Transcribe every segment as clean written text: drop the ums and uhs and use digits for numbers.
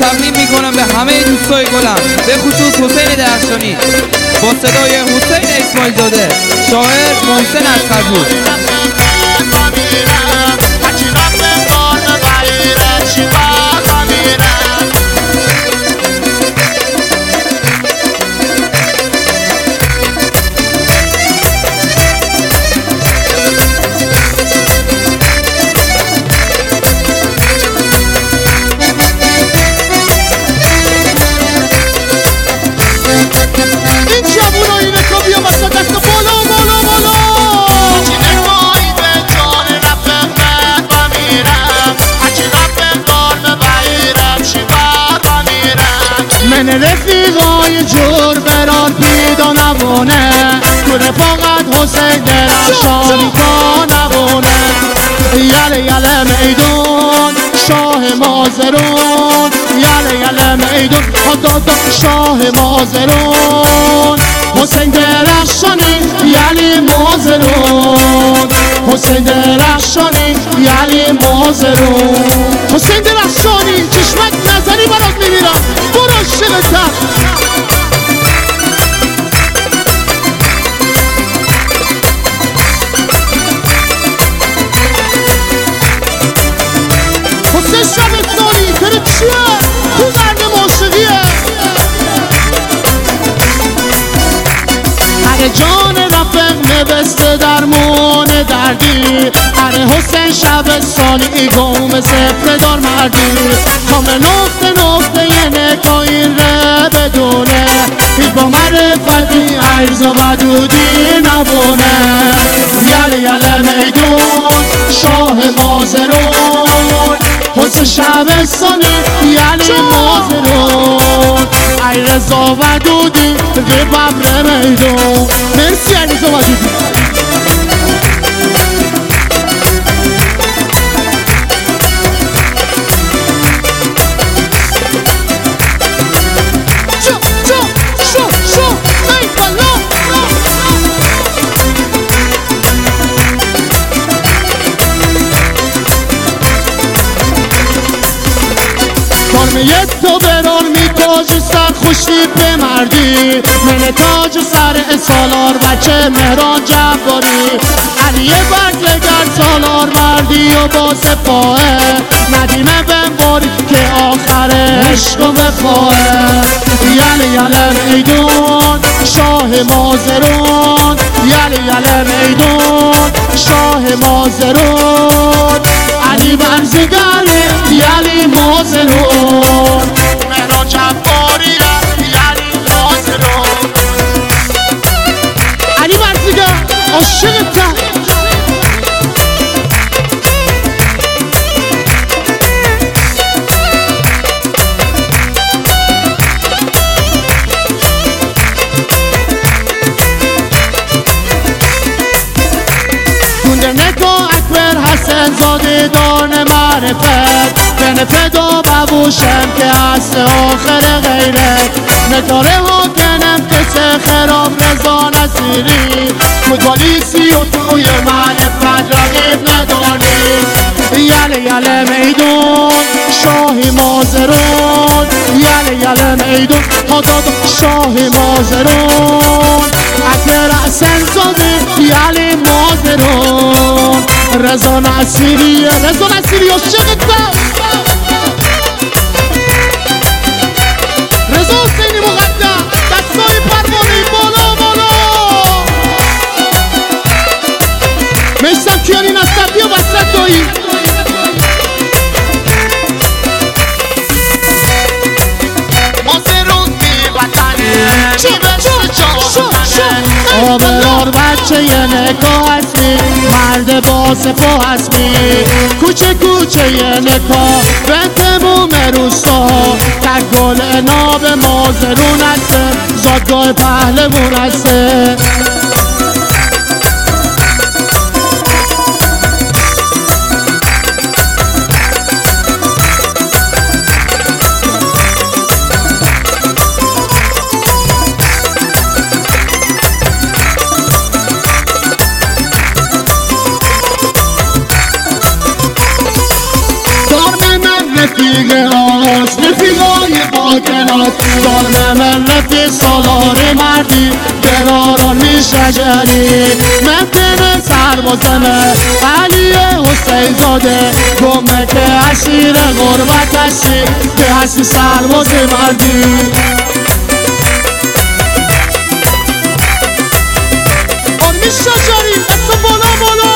تقدیم میکنم به همه دوستای گلم، به خصوص حسین درخشانی با صدای حسین اسماعیل زاده، شاعر محسن اصغرپور. من رفیقای جور برار پیدا نبونه، تو رفاقت حسین درخشانی کا نبونه. یله یله میدون شاه مازرون، یله یله میدون خدا شاه مازرون. حسین درخشانی یلی مازرون، حسین درخشانی یلی مازرون. حسین درخشانی چشمک نظری برات میبینم، برو شلتر. حسین شبستانی تره چیه؟ تو قرن موسیقیه. اره جان رفق نوسته درمون دردی، اره حسین شبستانی گم سفره دار مردی. کام نقطه نقطه یه نکایی ره بدونه، هیچ با معرفتی عرض و بدودی نبونه. یله یله میدون شاه مازرون، حسین شبستانی یلی مازرون. ای رضا ودودی غیبم ره میدون. مرسی ای رضا ودودی. یه تو برار میتاج سر خوشی به مردی، من تاج سر سالار بچه مهران جباری. علی برگلگر سالار مردی و با سپاه، ندیمه بنباری که آخر عشق و وفاه. یله یله میدون شاه مازرون، یله یله میدون شاه مازرون. علی برزگره یلی مازرون، مهران جباری یلی مازرون. علی برزگر عاشقته. حسین زاده دان معرفت، بین فدا ببوشم که هست آخر غیرت. نگاره ها کنم که چه خراب رضا نصیری، فوتبالیستی و توی معرفت رقیب نداری. یله یله میدون شاه مازرون، یله یله میدون حداد شاه مازرون. اکبر حسین زاده یلی مازرون. رضا نصیری، رضا نصیری عاشقته. رضا حسینی مقدم دستای پروانه‌ای بالا بالا. میثم کیانی نصرتی و وصلت دایی. مازرون بی وطنه، آبرار بچه یه نگاه هستی، مرد با سپاه هستی. کوچه کوچه یه نگاه بنت موم روستا، تک گل ناب مازرون هسته، زادگاه پهلوون هسته. رفیقاش رفیقای باکنات دارم رفیق سالار مردی قراران میشجری مهدن سربازمه علی حسین زاده گمه که اسیر غربت هستی که هستی سرباز مردی آرمی شجری دست بالا بالا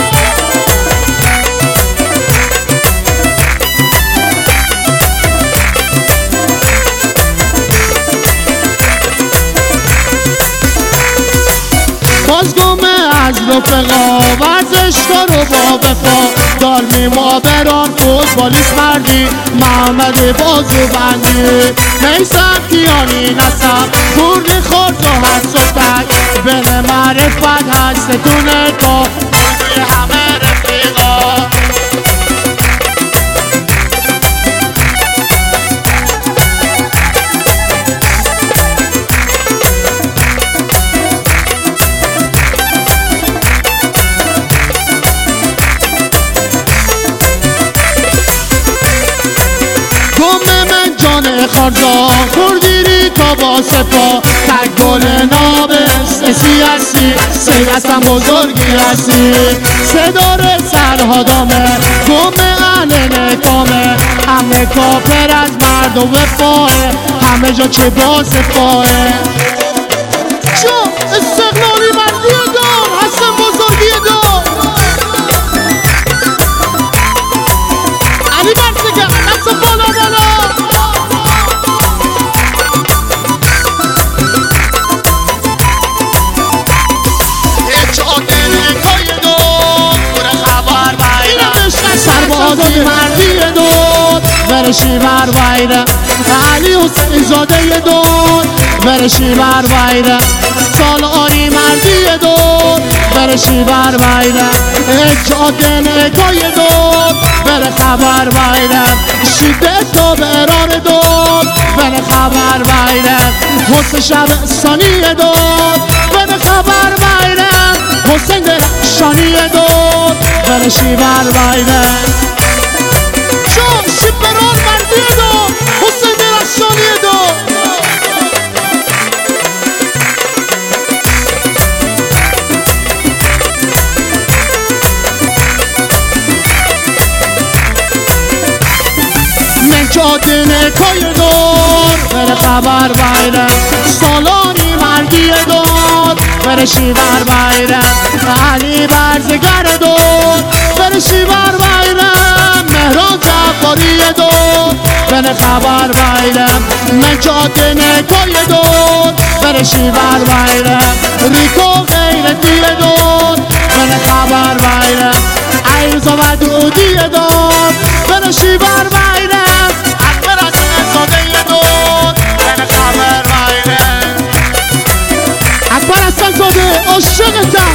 باز گمه از رفقا ورزشکار و با وفا دار میمادران فوتبالیست مردی محمد بازو بندی میسم کیانی نسب پوری خورد و حس و تک بین معرفت هستتونه کا بودی همه رفیقا خارزا خوردیری تا با سپا تک گل نابست اسی هستی سیدستم بزرگی هستی صدار سرهادامه گمه اهل نکامه همه کافر از مرد و وفاه همه جا چه با سپاه چون استقلالی مردی دار هستم بزرگی دار علی برسگه دست بالا بالا سربازی مردی دود برشی بر ویره علی حسین زاده دود برشی بر ویره سالاری مردی دود برشی بر ویره جاده نگاه دود بر خبر ویره شیدت و برار دود بر خبر ویره حسین شبستانی دود بر خبر ویره حسین درخشانی دود برشی بر ویره چون شیبران مردی دود حسین درخشانی دود جاده نکای دور بر خبر ویره سالانی مردی دور برشی بر ویره علی برزگر دور برشی بر ویره مهران جعفری دور بر خبر ویره من جاده نکای دور برشی بر ویره ریکو غیرتی دور بر خبر ویره عیرزا و دودی دور برشی بر ویره اکبر حسن زاده عاشقتم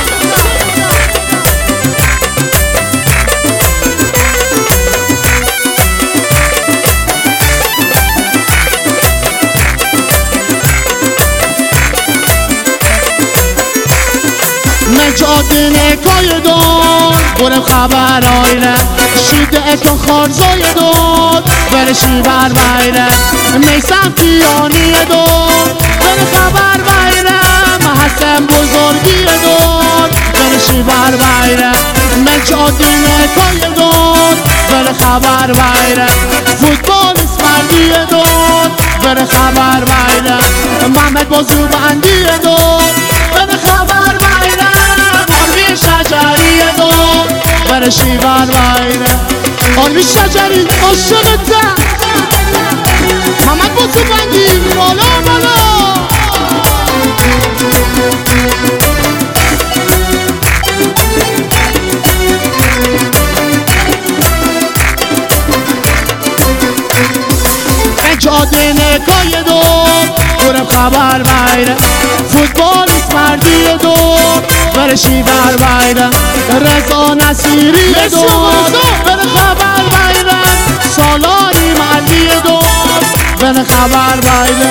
نجات نکای دون برم خبر آیره شیده اتون خارزای دون برشی بر ویره میسم کیانی دون برم خبر ویره محسن بزرگی دون برشی بر ویره نجات نکای دون برم خبر ویره فوتبالیست مردی دون برم خبر ویره محمد بازو بندی دون برم خبر ویره شجری دون برشی بر ویره آرمی شجری عاشقتم محمد بازو بندی بالا بالا جاده نکای دون برم خبر ویره فوتبالیست مردی دون برشی بر ویره رضا نصیری دون بر خبر ویره سالاری مردی دون بر خبر ویره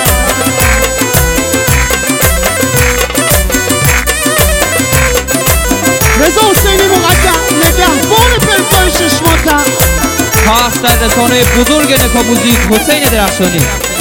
رضا حسینی مقدم نگهبان پرفای ششماتم پخش در رسانه بزرگ نکا موزیک حسین درخشانی.